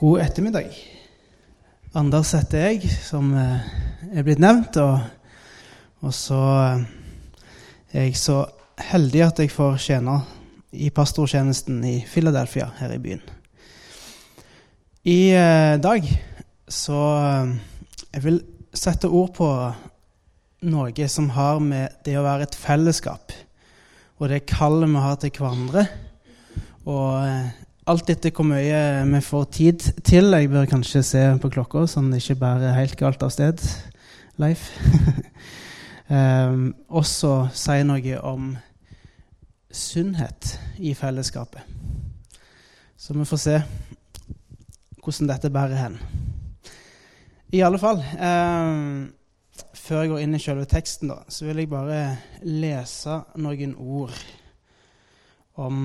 God ettermiddag. Anders heter jeg, som blitt nevnt, og så er jeg så heldig at jeg får tjene i pastortjenesten i Philadelphia her i byen. I dag så jeg vil sette ord på noe som har med det å være et fellesskap, og det kallet vi har til hverandre, og alt dette hvor mye vi får tid til. Jeg bør kanskje se på klokka, sånn det ikke bare er helt galt av sted, Leif. Også si noe om sunnhet i fellesskapet. Så vi får se hvordan dette bærer hen. I alle fall, før jeg går inn i selve teksten da, så vil jeg bare lese noen ord om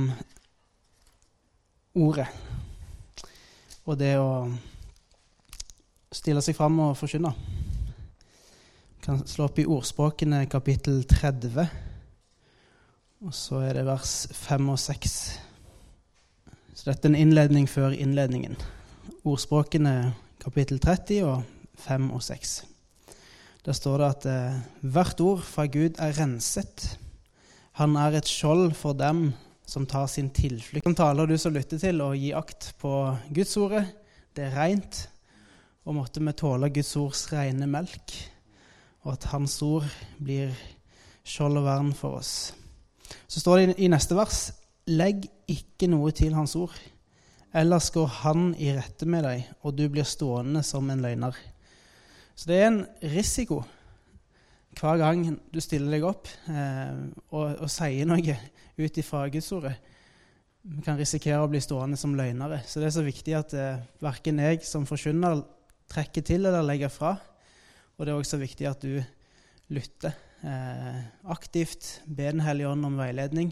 ordet, og det å stille seg frem og forkynne. Vi kan slå opp i ordspråkene kapittel 30, og så er det vers 5 og 6. Så dette er en innledning før innledningen. Ordspråkene kapittel 30 og 5 og 6. Der står det at hvert ord fra Gud er renset. Han er et skjold for dem som tar sin tilflukt. Som taler du som lytter til og gi akt på Guds ordet. Det er rent, og måtte vi tåle Guds ords rene melk, og at hans ord blir skjold og vern for oss. Så står det i neste vers, legg ikke noe til hans ord, ellers går han i rette med deg, og du blir stående som en løgner. Så det er en risiko hver gang du stiller deg opp og sier noe ut ifra Guds ordet. Vi kan risikere å bli stående som løgnere. Så det er så viktig at hverken jeg som forkynner trekker til eller legger fra. Og det er også viktig at du lytter aktivt, ber den hellige ånd om veiledning,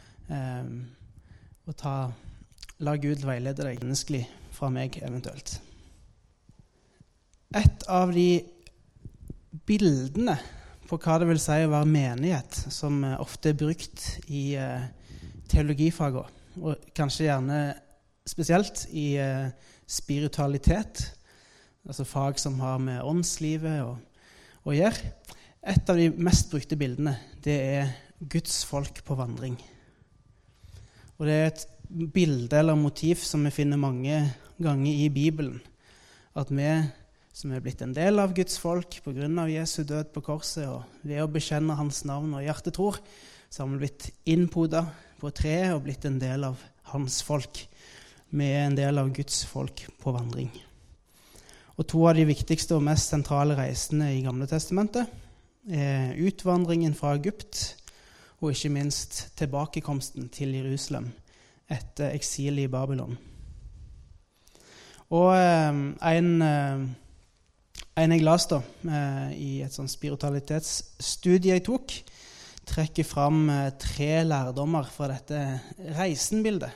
og la Gud veilede deg menneskelig fra meg eventuelt. Et av de bildene på hva det vil si å være menighet, som ofte er brukt i teologifaget, og kanskje gjerne spesielt i spiritualitet, altså fag som har med åndslivet å gjøre. Et av de mest brukte bildene, det er Guds folk på vandring. Og det er et bilde eller motiv som vi finner mange ganger i Bibelen, at vi som er blitt en del av Guds folk på grunn av Jesu død på korset, og ved å bekjenne hans navn og hjertetror, så har vi blitt innpodet på treet og blitt en del av hans folk. Vi er en del av Guds folk på vandring. Og to av de viktigste og mest sentrale reisene i Gamle Testamentet er utvandringen fra Egypt, og ikke minst tilbakekomsten til Jerusalem etter eksilet i Babylon. Og en jeg las da, i et sånn spiritualitetsstudie jeg tok, trekker fram 3 lærdommer fra dette reisenbildet,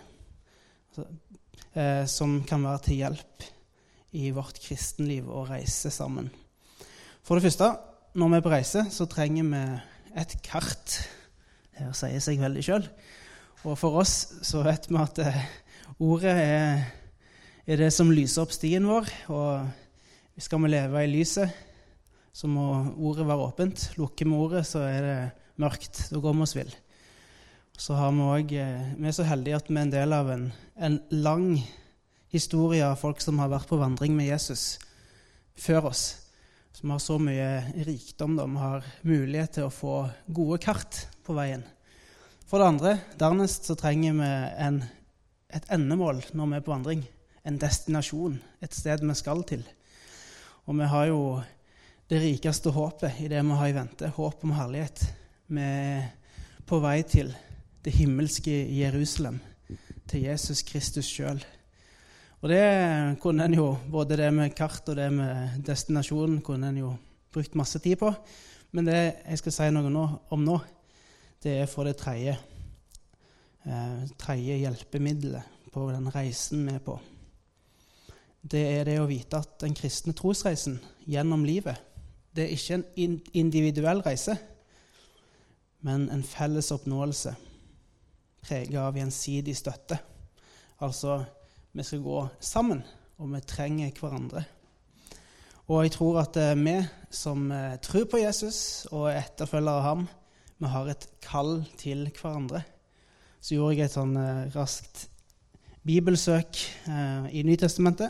som kan være til hjelp i vårt kristenliv å reise sammen. For det første, når vi er på reise, så trenger vi et kart. Det sier seg veldig selv. Og for oss så vet vi at ordet er det som lyser opp stien vår, og skal vi leve i lyset, så må ordet være åpent. Lukker vi ordet, så er det mørkt. Da går vi oss vill. Så har vi er så heldige at vi er en del av en lang historie av folk som har vært på vandring med Jesus før oss. Som har så mye rikdom, de har mulighet til å få gode kart på veien. For det andre, dernest så trenger vi et endemål når vi er på vandring. En destinasjon, et sted vi skal til. Og vi har jo det rikeste håpet i det vi har i vente, håp om herlighet. Vi er på vei til det himmelske Jerusalem, til Jesus Kristus selv. Og det kunne en jo, både det med kart og det med destinasjonen, kunne en jo brukt masse tid på. Men det jeg skal si noe om nå, det er for det tredje hjelpemiddelet på den reisen vi er på. Det er det å vite at den kristne trosreisen gjennom livet, det er ikke en individuell reise, men en felles oppnåelse, preget av gjensidig støtte. Altså, vi skal gå sammen og vi trenger hverandre. Og jeg tror at vi som tror på Jesus og er etterfølgere av ham, vi har et kall til hverandre. Så gjorde jeg et sånn raskt bibelsøk i Nytestamentet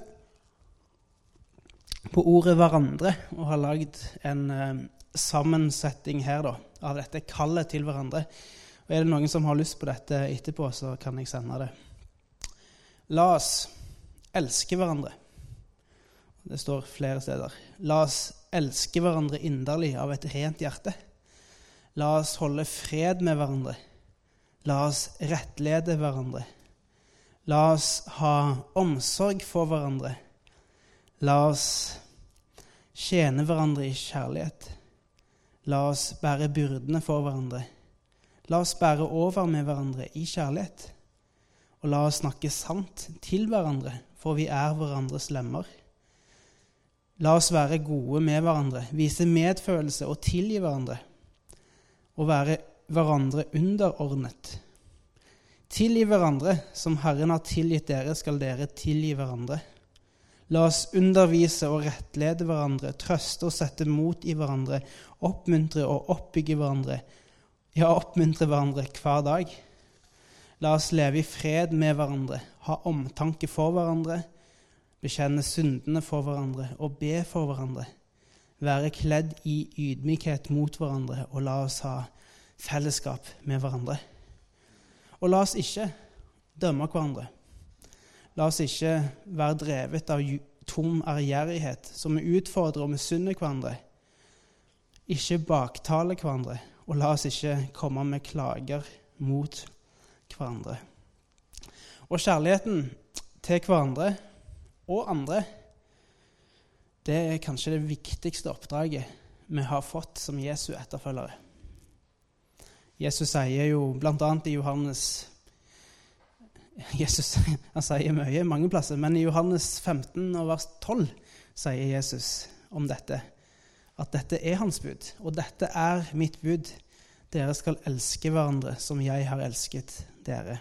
på ordet hverandre, og har laget en sammensetning her da, av dette kallet til hverandre. Og er det noen som har lyst på dette etterpå, så kan jeg sende det. La oss elske hverandre. Det står flere steder. La oss elske hverandre inderlig av et rent hjerte. La oss holde fred med hverandre. La oss rettlede hverandre. La oss ha omsorg for hverandre. La oss tjene hverandre i kjærlighet. La oss bære byrdene for hverandre. La oss bære over med hverandre i kjærlighet. Og la oss snakke sant til hverandre, for vi er hverandres lemmer. La oss være gode med hverandre, vise medfølelse og tilgi hverandre, og være hverandre underordnet. Tilgi hverandre, som Herren har tilgitt dere, skal dere tilgi hverandre. La oss undervise og rettlede hverandre, trøste og sette mot i hverandre, oppmuntre og oppbygge hverandre, ja, oppmuntre hverandre hver dag. La oss leve i fred med hverandre, ha omtanke for hverandre, bekjenne syndene for hverandre og be for hverandre, være kledd i ydmykhet mot hverandre, og la oss ha fellesskap med hverandre. Og la oss ikke dømme hverandre. La oss ikke være drevet av tom ærgjerrighet, som vi utfordrer og misunner hverandre. Ikke baktale hverandre, og la oss ikke komme med klager mot hverandre. Og kjærligheten til hverandre og andre, det er kanskje det viktigste oppdraget vi har fått som Jesu etterfølgere. Jesus sier jo blant annet i Johannes, han sier mye, mange plasser, men i Johannes 15 og vers 12 sier Jesus om dette, at dette er hans bud, og dette er mitt bud. Dere skal elske hverandre som jeg har elsket dere.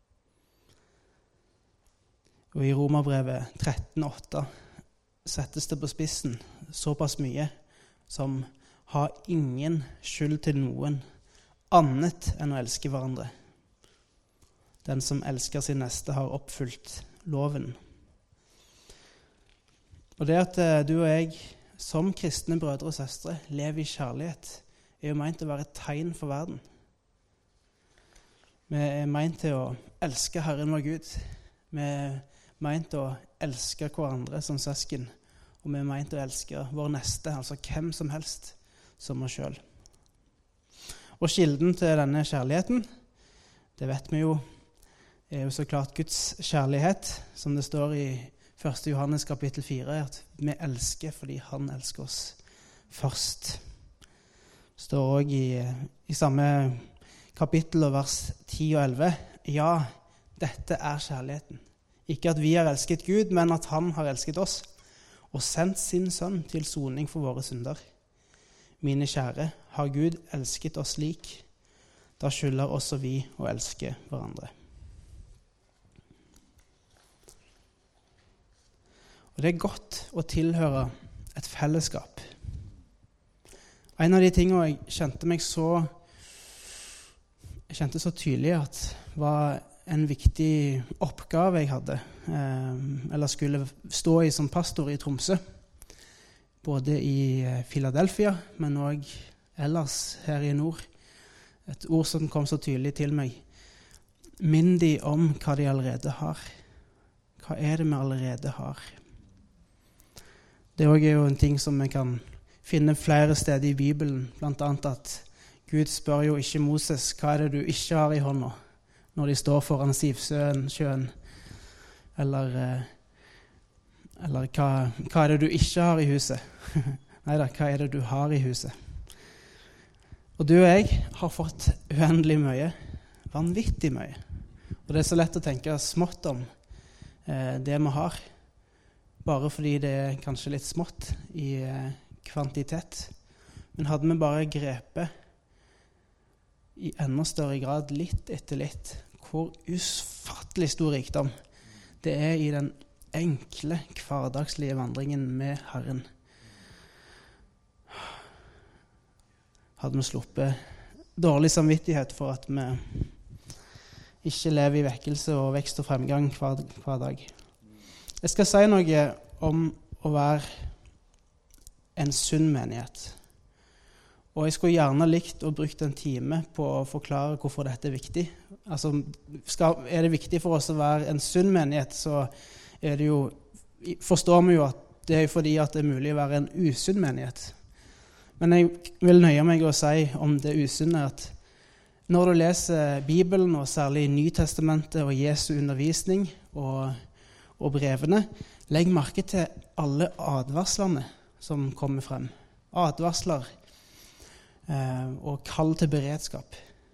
Og i Romerbrevet 13,8 settes det på spissen såpass mye som har ingen skyld til noen annet enn å elske hverandre. Den som elsker sin neste har oppfylt loven. Og det at du og jeg som kristne brødre og søstre lever i kjærlighet, er jo meint å være et tegn for verden. Vi er meint til å elske Herren vår Gud. Vi er meint å elske hverandre som søsken, og vi er meint å elske vår neste, altså hvem som helst, som oss selv. Og kilden til denne kjærligheten, det vet vi jo, er jo så klart Guds kjærlighet, som det står i 1. Johannes kapittel 4, at vi elsker fordi han elsker oss først. Det står også i samme kapittel og vers 10 og 11, ja, dette er kjærligheten. Ikke at vi har elsket Gud, men at han har elsket oss, og sendt sin sønn til soning for våre synder. Mine kjære, har Gud elsket oss slik, da skylder også vi å elske hverandre. Og det er godt å tilhøre et fellesskap. En av de tingene jeg kjente så tydelig at var en viktig oppgave jeg hadde, eller skulle stå i som pastor i Tromsø, både i Philadelphia, men også ellers her i nord. Et ord som kom så tydelig til meg. Minn de om hva de allerede har. Hva er det vi allerede har? Det er jo en ting som vi kan finne flere steder i Bibelen, blant annet at Gud spør jo ikke Moses, hva er det du ikke har i hånda, når de står foran Sivsjøen, eller hva er det du ikke har i huset? Neida, hva er det du har i huset? Og du og jeg har fått uendelig mye, vanvittig mye. Og det er så lett å tenke smått om det vi har, bare fordi det er kanskje litt smått i kvantitet. Men hadde vi bare grepet i enda større grad litt etter litt hvor usfattelig stor rikdom det er i den enkle, hverdagslige vandringen med Herren. Hadde vi sluppet dårlig samvittighet for at vi ikke lever i vekkelse og vekst og fremgang hver dag. Jeg skal si noe om å være en sunn menighet. Og jeg skulle gjerne likt å bruke en time på å forklare hvorfor dette er viktig. Altså, er det viktig for oss å være en sunn menighet, så er det jo, forstår vi jo at det er fordi at det er mulig å være en usunn menighet. Men jeg vil nøye meg å si om det usunne at når du leser Bibelen, og særlig Nytestamentet og Jesu undervisning og brevene, legg merke til alle advarslene som kommer frem. Advarsler og kall til beredskap.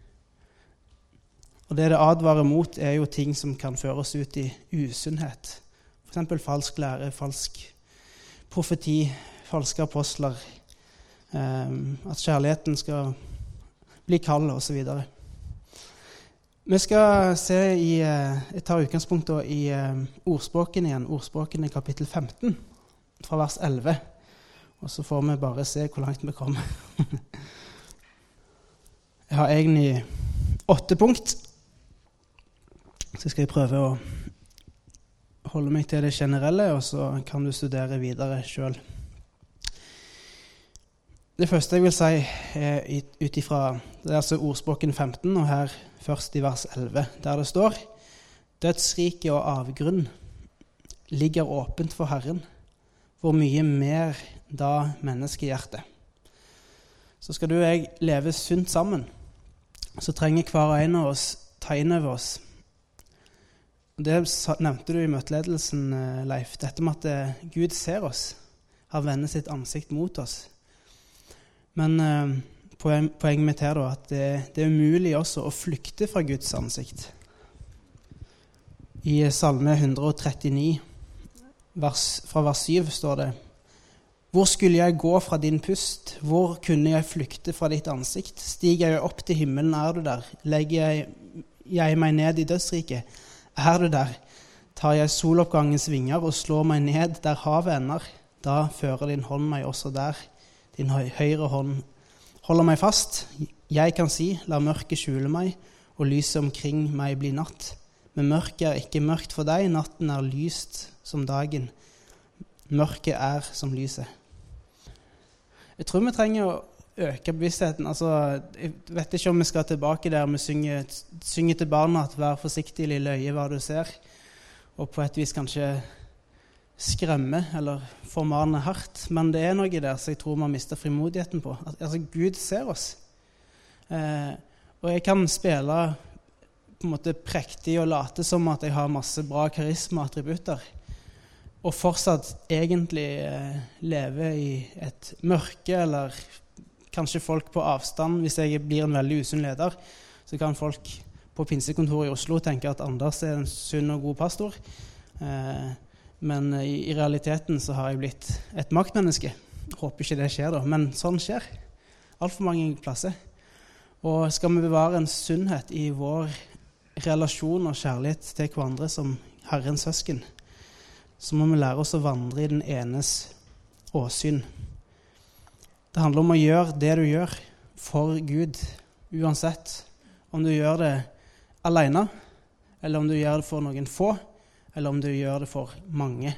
Og det advarer mot er jo ting som kan føre oss ut i usunnhet. For eksempel falsk lære, falsk profeti, falske apostler, at kjærligheten skal bli kald og så videre. Vi skal se jeg tar utgangspunkt i ordspråkene igjen, ordspråkene kapittel 15, fra vers 11. Og så får vi bare se hvor langt vi kommer. Jeg har egentlig 8 punkt, så skal jeg prøve å holde meg til det generelle, og så kan du studere videre selv. Det første jeg vil si er utifra, det er altså ordspråken 15, og her først i vers 11, der det står: «Dødsrike og avgrunn ligger åpent for Herren, hvor mye mer da menneskehjertet.» Så skal du og jeg leve sunt sammen, så trenger hver en av oss ta inn over oss. Det nevnte du i møteledelsen, Leif, dette med at Gud ser oss, har vendt sitt ansikt mot oss. Men poenget mitt her da, at det er umulig også å flykte fra Guds ansikt. I Salme 139, fra vers 7 står det: «Hvor skulle jeg gå fra din pust? Hvor kunne jeg flykte fra ditt ansikt? Stiger jeg opp til himmelen, er du der? Legger jeg meg ned i dødsriket, er du der? Tar jeg soloppgangens vinger og slår meg ned der havet ender? Da fører din hånd meg også der. Din høyre hånd holder meg fast. Jeg kan si, la mørket skjule meg, og lyset omkring meg bli natt. Men mørket er ikke mørkt for deg, natten er lyst som dagen. Mørket er som lyset.» Jeg tror vi trenger å øke bevisstheten. Altså, jeg vet ikke om vi skal tilbake der vi synger til barna at «Vær forsiktig, lille øye, hva du ser», og på et vis kanskje skremme eller formane hardt, men det er noe der så jeg tror man mister frimodigheten på. Altså, Gud ser oss. Og jeg kan spille på en måte prektig og late som at jeg har masse bra karisma-attributter, og fortsatt egentlig leve i et mørke, eller kanskje folk på avstand. Hvis jeg blir en veldig usunn leder, så kan folk på pinsekontoret i Oslo tenke at Anders er en sunn og god pastor. Men i realiteten så har jeg blitt et maktmenneske. Håper ikke det skjer da, men sånn skjer. Alt for mange plasser. Og skal vi bevare en sunnhet i vår relasjon og kjærlighet til hverandre som Herrens søsken, så må vi lære oss å vandre i den enes åsyn. Det handler om å gjøre det du gjør for Gud, uansett om du gjør det alene, eller om du gjør det for noen få, eller om du gjør det for mange.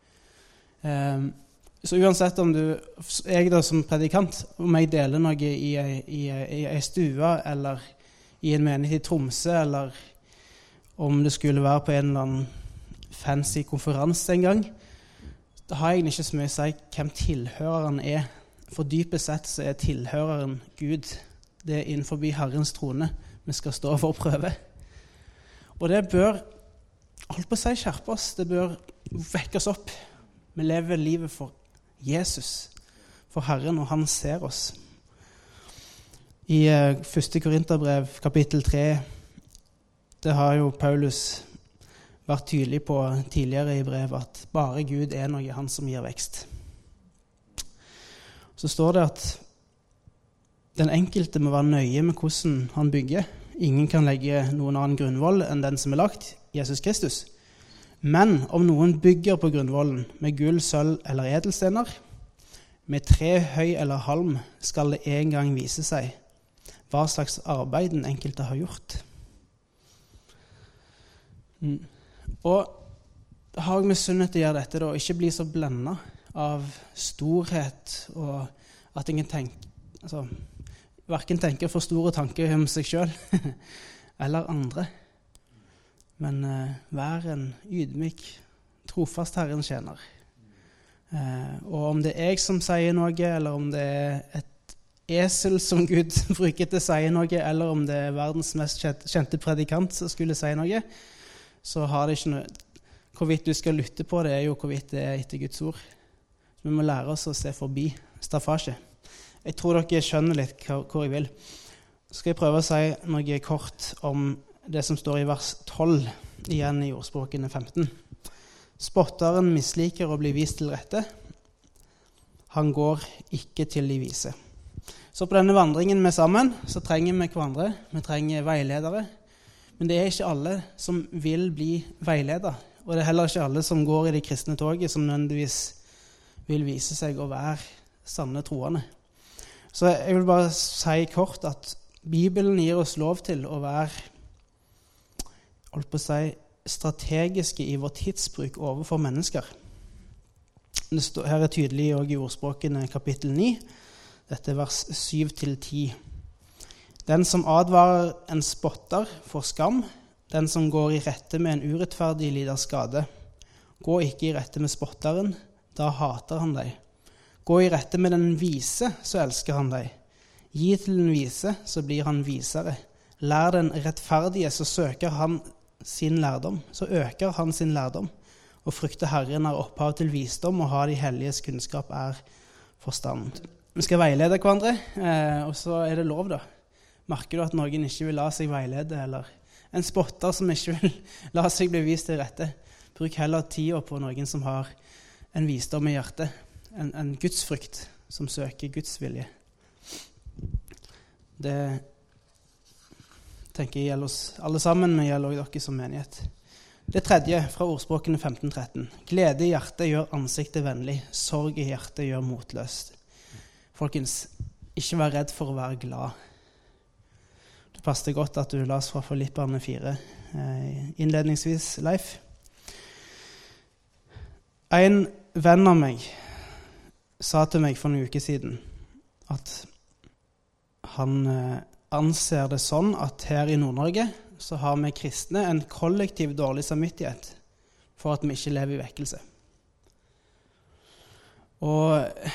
Så uansett om jeg da som predikant, om jeg deler noe i en stue, eller i en menighet i Tromsø, eller om det skulle være på en eller annen fancy konferanse en gang, da har jeg ikke så mye å si hvem tilhøreren er. For dypest sett så er tilhøreren Gud. Det er innenfor Herrens trone vi skal stå for å prøve. Og det bør, holdt på å si, skjerpe oss. Det bør vekke oss opp. Vi lever livet for Jesus, for Herren, og han ser oss. I 1. Korinterbrev, kapittel 3, det har jo Paulus vært tydelig på tidligere i brevet at bare Gud er noe han som gir vekst. Så står det at den enkelte må være nøye med hvordan han bygger. Ingen kan legge noen annen grunnvoll enn den som er lagt, Jesus Kristus. Men om noen bygger på grunnvollen med gull, sølv eller edelstener, med tre, høy eller halm, skal det en gang vise seg hva slags arbeid den enkelte har gjort. Og det har med sunnhet å gjøre dette, da, ikke bli så blendet av storhet, og at ingen hverken tenker for store tanker om seg selv eller andre. Men vær en ydmyk, trofast Herren tjener. Og om det er jeg som sier noe, eller om det er et esel som Gud bruker til å si noe, eller om det er verdens mest kjente predikant som skulle si noe, så har det ikke noe. Hvorvidt du skal lytte på det, er jo hvorvidt det er etter Guds ord. Så vi må lære oss å se forbi staffasje. Jeg tror dere skjønner litt hvor jeg vil. Så skal jeg prøve å si noe kort om det som står i vers 12, igjen i ordspråkene 15. Spotteren misliker å bli vist til rette. Han går ikke til de vise. Så på denne vandringen med sammen, så trenger vi hverandre. Vi trenger veiledere. Men det er ikke alle som vil bli veiledet. Og det er heller ikke alle som går i det kristne toget, som nødvendigvis vil vise seg å være sanne troende. Så jeg vil bare si kort at Bibelen gir oss lov til å være, holdt på å si, strategiske i vår tidsbruk overfor mennesker. Her er tydelig også i ordspråkene kapittel 9, dette er vers 7-10. Den som advarer en spotter får skam, den som går i rette med en urettferdig lider skade. Gå ikke i rette med spotteren, da hater han deg. Gå i rette med den vise, så elsker han deg. Gi til den vise, så blir han visere. Lær den rettferdige, så øker han sin lærdom. Og frykte Herren er opphav til visdom, og ha de helliges kunnskap er forstand. Vi skal veilede hverandre, og så er det lov da. Merker du at noen ikke vil la seg veilede, eller en spotter som ikke vil la seg bli vist til rette? Bruk heller tida på noen som har en visdom i hjertet, en gudsfrykt som søker Guds vilje. Det tenker jeg gjelder oss alle sammen, men gjelder også dere som menighet. Det tredje fra ordspråkene 15-13. Glede i hjertet gjør ansiktet vennlig, sorg i hjertet gjør motløst. Folkens, ikke vær redd for å være glad. Det passet godt at du las fra Filipperne 4 innledningsvis, Leif. En venn av meg sa til meg for en uke siden at han anser det sånn at her i Nord-Norge så har vi kristne en kollektiv dårlig samvittighet for at vi ikke lever i vekkelse. Og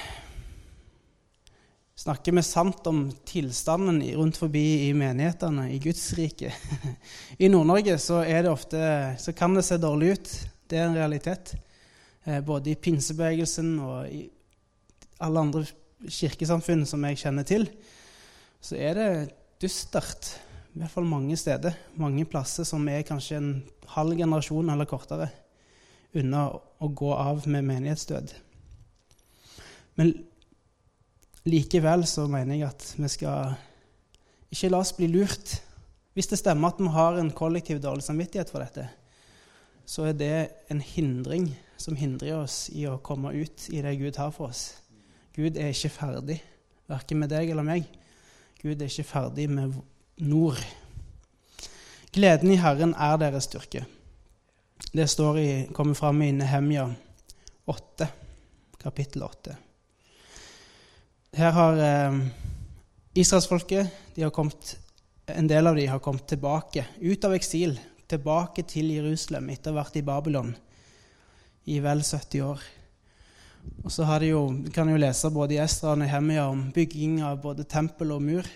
snakker vi sant om tilstanden rundt forbi i menighetene, i Guds rike. I Nord-Norge så er det ofte, så kan det se dårlig ut. Det er en realitet. Både i pinsebevegelsen og i alle andre kirkesamfunn som jeg kjenner til, så er det dystert, i hvert fall mange steder, mange plasser som er kanskje en halv generasjon eller kortere unna å gå av med menighetsdød. Men likevel så mener jeg at vi skal ikke la oss bli lurt. Hvis det stemmer at vi har en kollektiv dårlig samvittighet for dette, så er det en hindring som hindrer oss i å komme ut i det Gud har for oss. Gud er ikke ferdig, hverken med deg eller meg. Gud er ikke ferdig med nord. Gleden i Herren er deres styrke. Det kommer frem i Nehemia 8, kapittel 8. Her har Israelsfolket, en del av de har kommet tilbake, ut av eksil, tilbake til Jerusalem etter å ha vært i Babylon i vel 70 år. Og så kan jo lese både i Esra og Nehemia om bygging av både tempel og mur.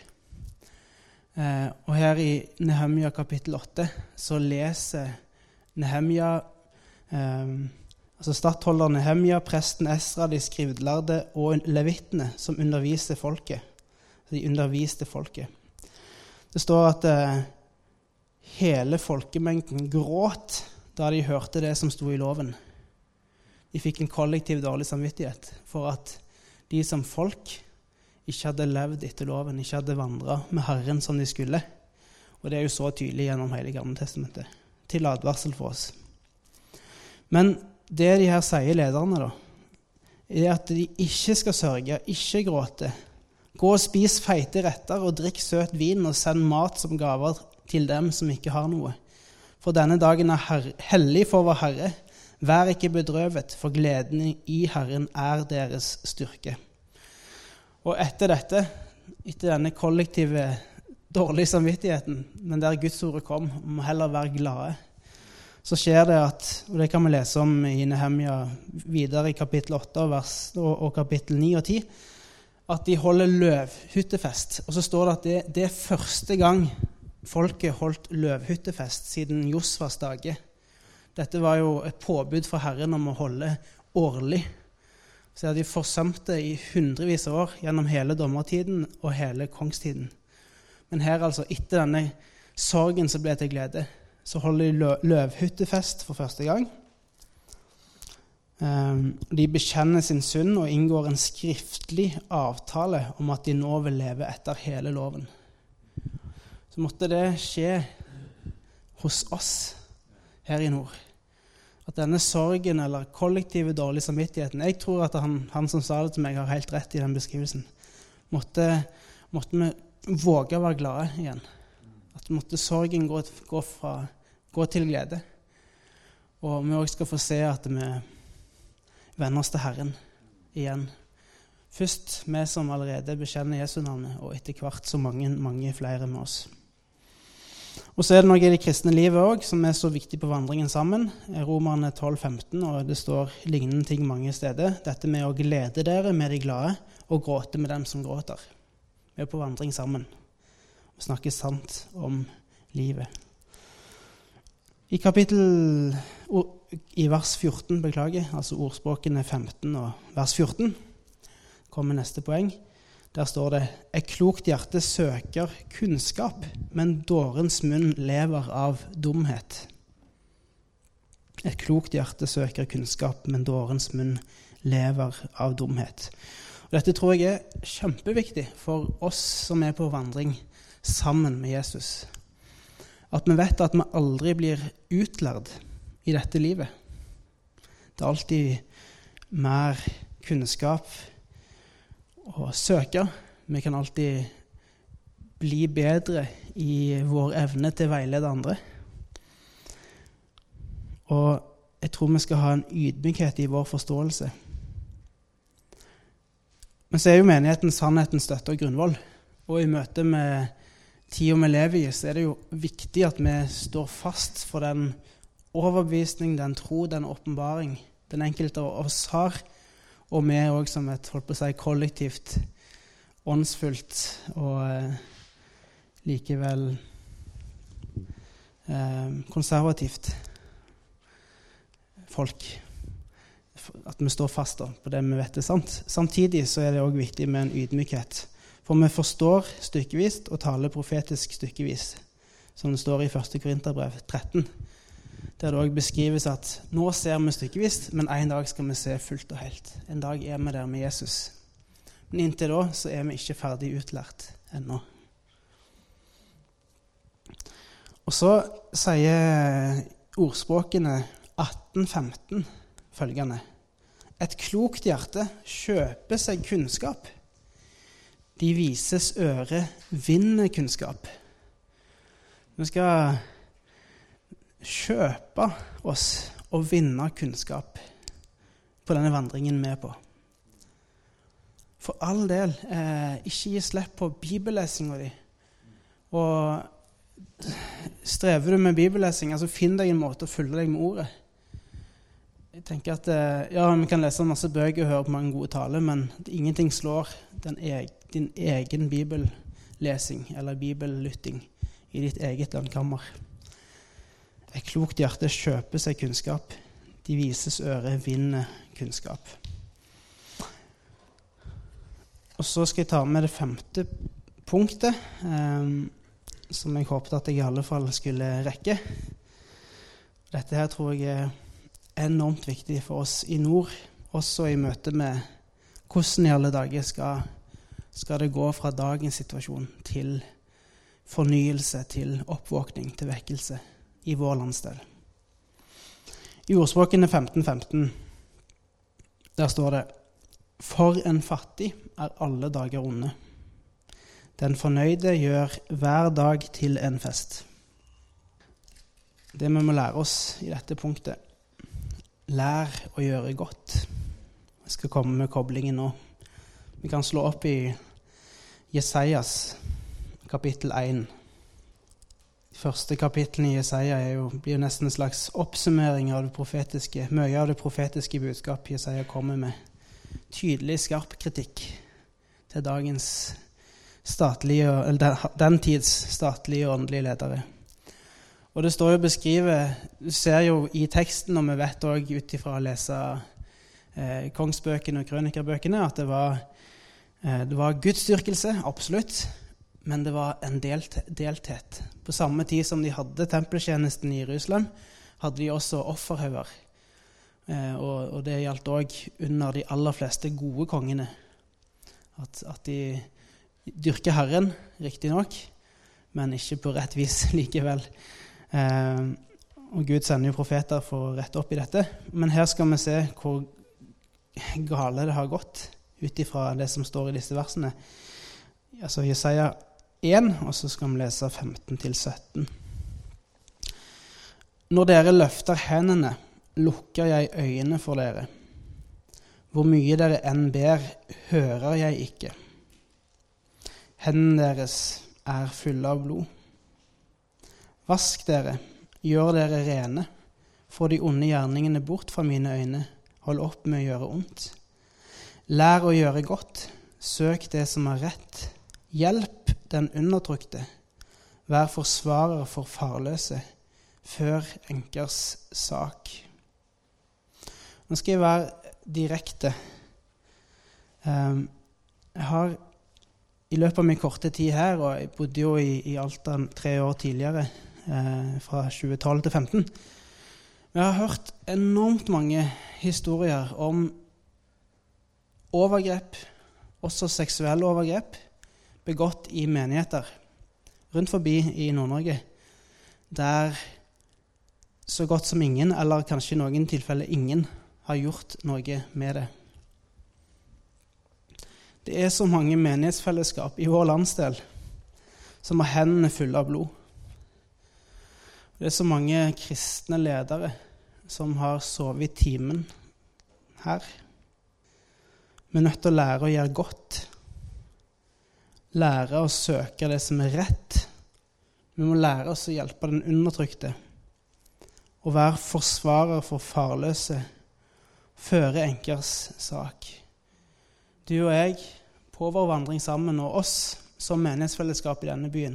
Og her i Nehemia kapittel 8 så leser Nehemia, altså stattholder Nehemia, presten Esra, de skrivlærde og levittene som underviste folket. De underviste folket. Det står at hele folkemengden gråt da de hørte det som sto i loven. De fikk en kollektiv dårlig samvittighet for at de som folk ikke hadde levd etter loven, ikke hadde vandret med Herren som de skulle. Og det er jo så tydelig gjennom hele Gamle testamentet, til advarsel for oss. Men det de her sier lederne da, er at de ikke skal sørge, ikke gråte. Gå og spis feite retter og drikk søt vin og send mat som gaver til dem som ikke har noe. For denne dagen hellig for vår Herre. Vær ikke bedrøvet, for gleden i Herren deres styrke. Og etter denne kollektive dårlige samvittigheten, men der Guds ord kom, om å heller være glade, så skjer det at, og det kan vi lese om i Nehemia videre i kapittel 8 og kapittel 9 og 10, at de holder løvhyttefest. Og så står det at det er første gang folket holdt løvhyttefest siden Josvas dager. Dette var jo et påbud fra Herren om å holde årlig. Så de forsømte i hundrevis av år gjennom hele dommertiden og hele kongstiden. Men her altså, etter denne sorgen som ble til glede, så holder de løvhyttefest for første gang. De bekjenner sin synd og inngår en skriftlig avtale om at de nå vil leve etter hele loven. Så måtte det skje hos oss her i nord. At denne sorgen eller kollektive dårlige samvittigheten, jeg tror at han som sa det til meg har helt rett i den beskrivelsen, måtte vi våge å være glade igjen. At måtte sorgen gå til glede. Og vi også skal få se at vi vender oss til Herren igjen. Først vi som allerede bekjenner Jesu navnet, og etter hvert så mange flere med oss. Og så er det noe i det kristne livet også, som er så viktig på vandringen sammen. Romerne 12:15, og det står lignende ting mange steder. Dette med å glede dere med de glade, og gråte med dem som gråter. Vi er på vandring sammen, og snakker sant om livet. I vers 14, altså ordspråkene 15 og vers 14, kommer neste poeng. Der står det: Et klokt hjerte søker kunnskap, men dårens munn lever av dumhet. Et klokt hjerte søker kunnskap, men dårens munn lever av dumhet. Og dette tror jeg er kjempeviktig for oss som er på vandring sammen med Jesus. At vi vet at vi aldri blir utlærd i dette livet. Det er alltid mer kunnskap å søke. Vi kan alltid bli bedre i vår evne til å veilede andre. Og jeg tror vi skal ha en ydmykhet i vår forståelse. Men så er jo menigheten sannhetens støtte og grunnvoll. Og i møte med tida vi lever i, så er det jo viktig at vi står fast for den overbevisning, den tro, den åpenbaring den enkelte av oss har, og vi også som et, kollektivt, åndsfullt og likevel konservativt folk. At vi står fast på det vi vet er sant. Samtidig så er det også viktig med en ydmykhet. For vi forstår stykkevis og taler profetisk stykkevis, som det står i 1. Korinterbrev 13. Der det også beskrives at nå ser vi stykkevis, men en dag skal vi se fullt og helt. En dag er vi der med Jesus. Men inntil da så er vi ikke ferdig utlært ennå. Og så sier ordspråkene 18:15 følgende: Et klokt hjerte kjøper seg kunnskap. De vises øre vinner kunnskap. Vi skal kjøpe oss og vinne kunnskap på denne vandringen vi er på. For all del, ikke gi slipp på bibellesingen din. Og strever du med bibellesing, altså finn deg en måte å følge deg med ordet. Jeg tenker at vi kan lese masse bøker og høre på mange gode taler, men ingenting slår din egen bibellesing eller bibellytting i ditt eget landkammer. Et klokt hjerte kjøper seg kunnskap. De vises øre vinner kunnskap. Og så skal jeg ta med det 5. punktet, som jeg håpet at jeg i alle fall skulle rekke. Dette her tror jeg er enormt viktig for oss i nord, også i møte med hvordan i alle dager skal det gå fra dagens situasjon til fornyelse, til oppvåkning, til vekkelse i vår landsdel. I ordspråkene 15:15, der står det: For en fattig alle dager onde. Den fornøyde gjør hver dag til en fest. Det vi må lære oss i dette punktet: lær å gjøre godt. Jeg skal komme med koblingen nå. Vi kan slå opp i Jesajas kapittel 1. Første kapittel i Jesaja blir nesten en slags oppsummering av det profetiske. Mye av det profetiske budskap Jesaja kommer med. Tydelig, skarp kritikk til dagens den tids statlige og åndelige ledere. Og det står jo beskrivet, du ser jo i teksten, og vi vet også ut ifra å lese kongsbøkene og krønikerbøkene, at det var gudsdyrkelse, absolutt, men det var en delthet. På samme tid som de hadde tempeltjenesten i Jerusalem, hadde de også offerhauger. Og det gjaldt også under de aller fleste gode kongene. At de dyrker Herren, riktig nok, men ikke på rett vis likevel. Og Gud sender jo profeter for å rette opp i dette. Men her skal vi se hvor gale det har gått ut ifra det som står i disse versene. Altså Jesaja 1, og så skal vi lese 15-17. Når dere løfter hendene, lukker jeg øynene for dere. Hvor mye dere enn ber, hører jeg ikke. Hendene deres fulle av blod. Vask dere, gjør dere rene, få de onde gjerningene bort fra mine øyne, hold opp med å gjøre ondt. Lær å gjøre godt, søk det som er rett, hjelp den undertrykte, vær forsvarer for farløse, før enkers sak. Nå skal jeg være direkte. Jeg har i løpet av min korte tid her, og jeg bodde jo i Alta 3 år tidligere, fra 2012 til 2015, jeg har hørt enormt mange historier om overgrep, også seksuelle overgrep, begått i menigheter rundt forbi i Nord-Norge, der så godt som ingen, eller kanskje i noen tilfeller ingen, har gjort noe med det. Det er så mange menighetsfellesskap i vår landsdel som har hendene fulle av blod. Det er så mange kristne ledere som har sovet i timen her. Vi er nødt til å lære å gjøre godt. Lære å søke det som er rett. Vi må lære oss å hjelpe den undertrykte. Og være forsvarer for farløse. Føre enkers sak. Du og jeg, på vår vandring sammen, og oss som menighetsfellesskap i denne byen,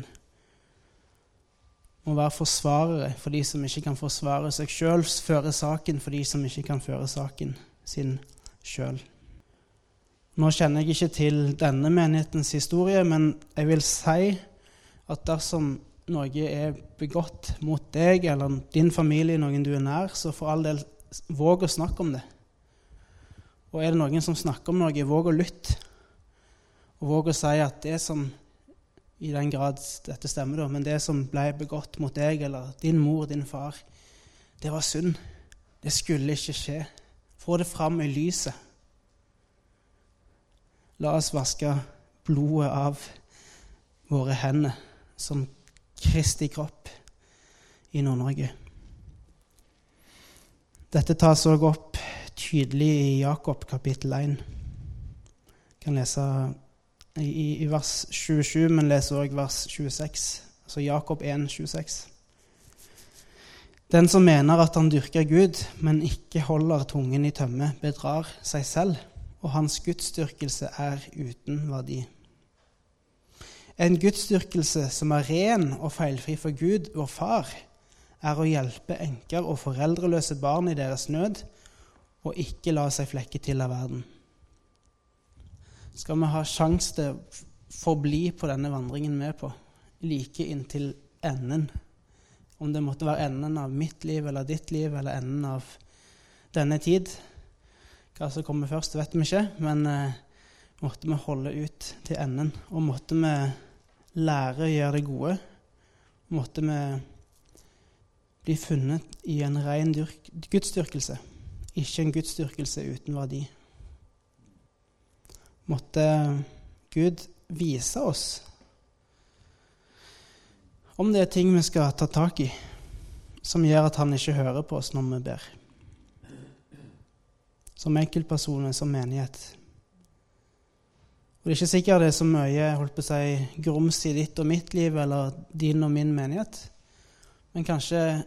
må være forsvarere for de som ikke kan forsvare seg selv, føre saken for de som ikke kan føre saken sin selv. Nå kjenner jeg ikke til denne menighetens historie, men jeg vil si at dersom noe er begått mot deg eller din familie, noen du er nær, så for all del våg å snakke om det. Og er det noen som snakker om noe, våg å lytte. Og våg å si at det som, i den grad dette stemmer da, men det som ble begått mot deg, eller din mor, din far, det var synd. Det skulle ikke skje. Få det fram i lyset. La oss vaske blodet av våre hender som Kristi kropp i Nord-Norge. Dette tas også opp tydelig i Jakob kapittel 1. Jeg kan lese i vers 27, men leser også vers 26. Altså Jakob 1, 26. Den som mener at han dyrker Gud, men ikke holder tungen i tømme, bedrar seg selv, og hans gudsdyrkelse uten verdi. En gudsdyrkelse som er ren og feilfri for Gud, vår far, er å hjelpe enker og foreldreløse barn i deres nød, og ikke la seg flekke til av verden. Skal vi ha sjanse til å forbli på denne vandringen med på, like inntil enden. Om det måtte være enden av mitt liv, eller ditt liv, eller enden av denne tid. Hva som kommer først, vet vi ikke, men måtte vi holde ut til enden, og måtte vi lære å gjøre det gode. Måtte vi bli funnet i en ren gudsdyrkelse, ikke en gudsdyrkelse uten verdi. Måtte Gud vise oss om det er ting vi skal ta tak i, som gjør at han ikke hører på oss når vi ber. Som enkeltpersoner, som menighet. Og det er ikke sikkert det er så mye, grums i ditt og mitt liv, eller din og min menighet. Men kanskje,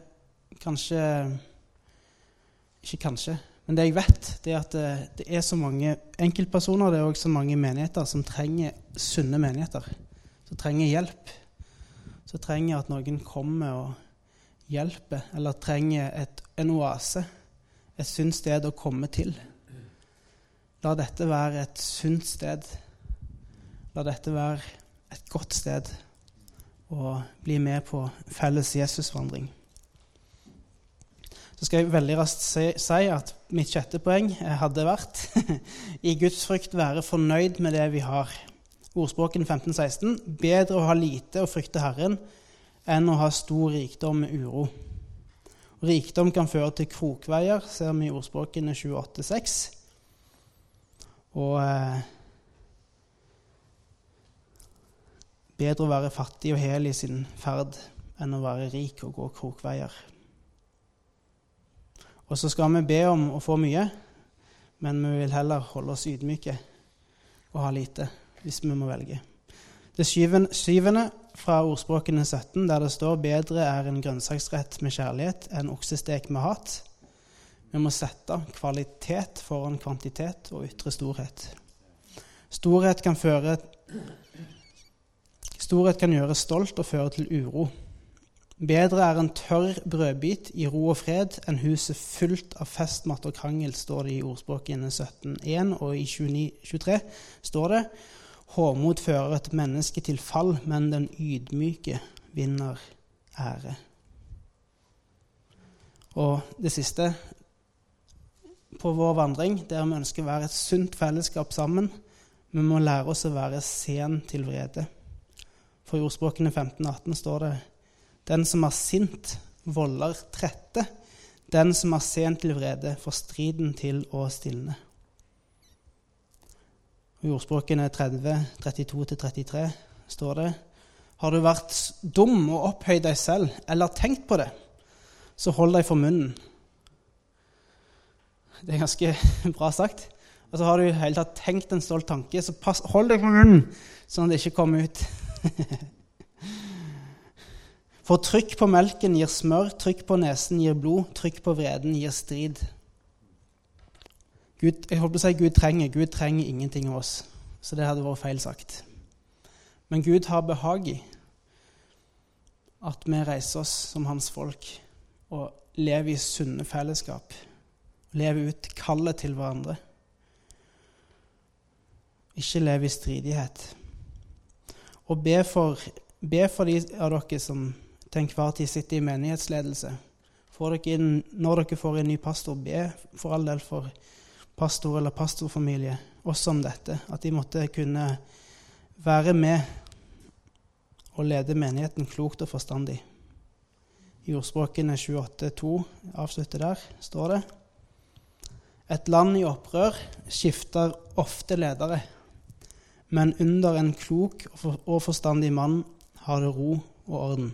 men det jeg vet, det er at det er så mange enkeltpersoner, det er også så mange menigheter som trenger sunne menigheter, som trenger hjelp, som trenger at noen kommer og hjelper, eller trenger en oase, et sunt sted å komme til. La dette være et sunt sted. La dette være et godt sted å bli med på felles Jesusvandring. Så skal jeg veldig raskt si at mitt 6. poeng hadde vært i Guds frykt være fornøyd med det vi har. Ordspråken 15:16. Bedre å ha lite og frykte Herren enn å ha stor rikdom med uro. Rikdom kan føre til krokveier, ser vi i ordspråkene 28:6. Og bedre å være fattig og hel i sin ferd enn å være rik og gå krokveier. Og så skal vi be om å få mye, men vi vil heller holde oss ydmyke og ha lite, hvis vi må velge. Det 7. fra ordspråkene 17, der det står bedre er en grønnsaksrett med kjærlighet enn oksestek med hat. Vi må sette kvalitet foran kvantitet og ytre storhet. Storhet kan gjøre stolt og føre til uro. Bedre er en tørr brødbit i ro og fred enn huset fullt av festmat og krangel, står det i ordspråkene 17:1, og i 29:23 står det hårmod fører et menneske til fall, men den ydmyke vinner ære. Og det siste på vår vandring, der vi ønsker å være et sunt fellesskap sammen, vi må lære oss å være sen til vrede. For i ordspråkene 15:18 står det den som er sint volder trette, den som er sen til vrede får striden til å stilne. I ordspråkene 30:32-33 står det har du vært dum og opphøyd deg selv, eller tenkt på det, så hold deg for munnen. Det er ganske bra sagt. Og så har du i hele tatt tenkt en stolt tanke, så hold deg for munnen, sånn at det ikke kommer ut. For trykk på melken gir smør, trykk på nesen gir blod, trykk på vreden gir strid. Gud trenger ingenting av oss, så det hadde vært feil sagt. Men Gud har behag i at vi reiser oss som hans folk og lever i sunne fellesskap, lever ut kallet til hverandre. Ikke leve i stridighet. Og be for de av dere som til enhver tid sitter i menighetsledelse. Når dere får en ny pastor, be for all del for pastor eller pastorfamilie også om dette, at de måtte kunne være med og lede menigheten klokt og forstandig. I ordspråkene 28:2 avslutter der, står det et land i opprør skifter ofte ledere, men under en klok og forstandig mann har det ro og orden.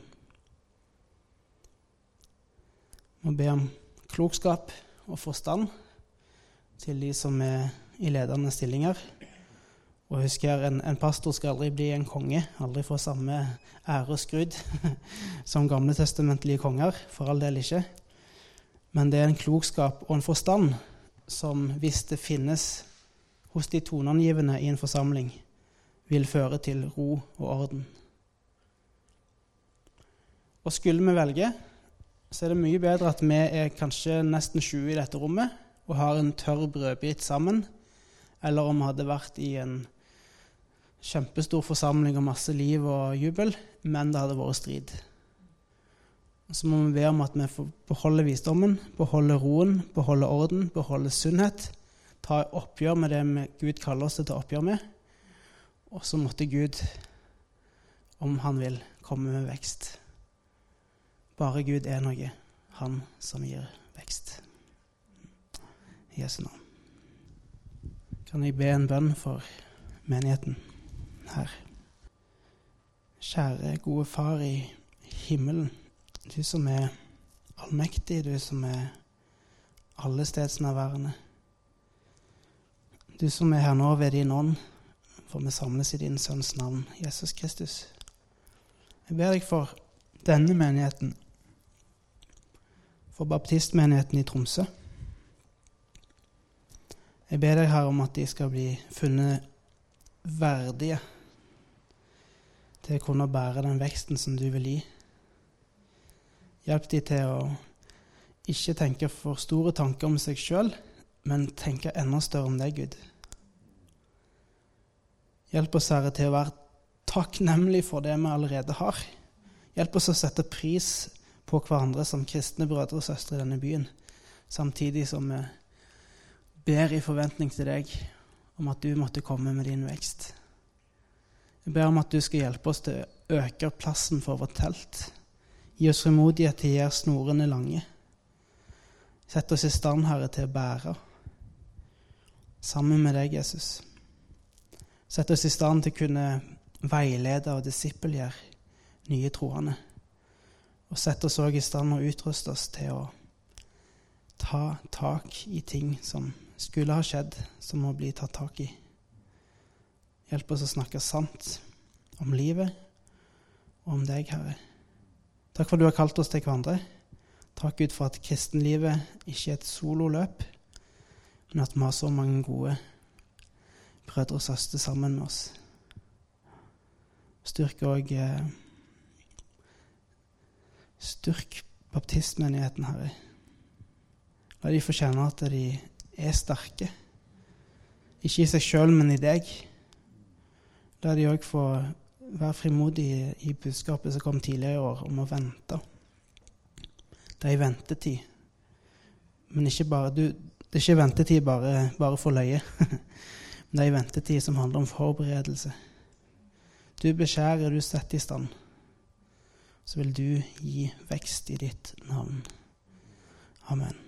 Må be om klokskap og forstand til de som er i ledende stillinger. Og husk her, en pastor skal aldri bli en konge, aldri få samme ære og skrud som gamle testamentlige konger, for all del ikke. Men det er en klokskap og en forstand som, hvis det finnes hos de toneangivende i en forsamling, vil føre til ro og orden. Og skulle vi velge, så er det mye bedre at vi er kanskje nesten 20 i dette rommet og har en tørr brødbit sammen, eller om vi hadde vært i en kjempestor forsamling og masse liv og jubel, men det hadde vært strid. Så må vi be om at vi får beholde visdommen, beholde roen, beholde orden, beholde sunnhet, ta oppgjør med det Gud kaller oss til å ta oppgjør med, og så måtte Gud, om han vil, komme med vekst. Bare Gud er noe. han som gir vekst. I Jesu navn. Kan jeg be en bønn for menigheten her? Kjære, gode far i himmelen, du som er allmektig, du som er allestedsnærværende. Du som er her nå ved din ånd, for vi samles i din sønns navn, Jesus Kristus. Jeg ber deg for denne menigheten, for baptistmenigheten i Tromsø. Jeg ber deg her om at de skal bli funnet verdige til å kunne bære den veksten som du vil gi. Hjelp de til å ikke tenke for store tanker om seg selv, men tenke enda større om deg, Gud. Hjelp oss, Herre, til å være takknemlig for det vi allerede har. Hjelp oss å sette pris på hverandre som kristne brødre og søstre i denne byen, samtidig som vi ber i forventning til deg om at du måtte komme med din vekst. Jeg ber om at du skal hjelpe oss til å øke plassen for vårt telt. Gi oss frimodighet til å gjøre snorene lange. Sett oss i stand, Herre, til å bære sammen med deg, Jesus. Sett oss i stand til å kunne veilede og disippelgjøre nye troende. Og sett oss også i stand og utruste oss til å ta tak i ting som skulle ha skjedd, som må bli tatt tak i. Hjelp oss å snakke sant om livet og om deg, Herre. Takk for at du har kalt oss til hverandre. Takk, Gud, for at kristenlivet ikke er et sololøp, men at vi har så mange gode brødre og søstre sammen med oss. Styrk baptistmenigheten, Herre. La de få kjenne at de er sterke. Ikke i seg selv, men i deg. La de også få være frimodige i budskapet som kom tidligere i år, om å vente. Det er ventetid. Men ikke bare, det er ikke ventetid bare for løye. Men det er ventetid som handler om forberedelse. Du beskjærer, du setter i stand. Så vil du gi vekst i ditt navn. Amen.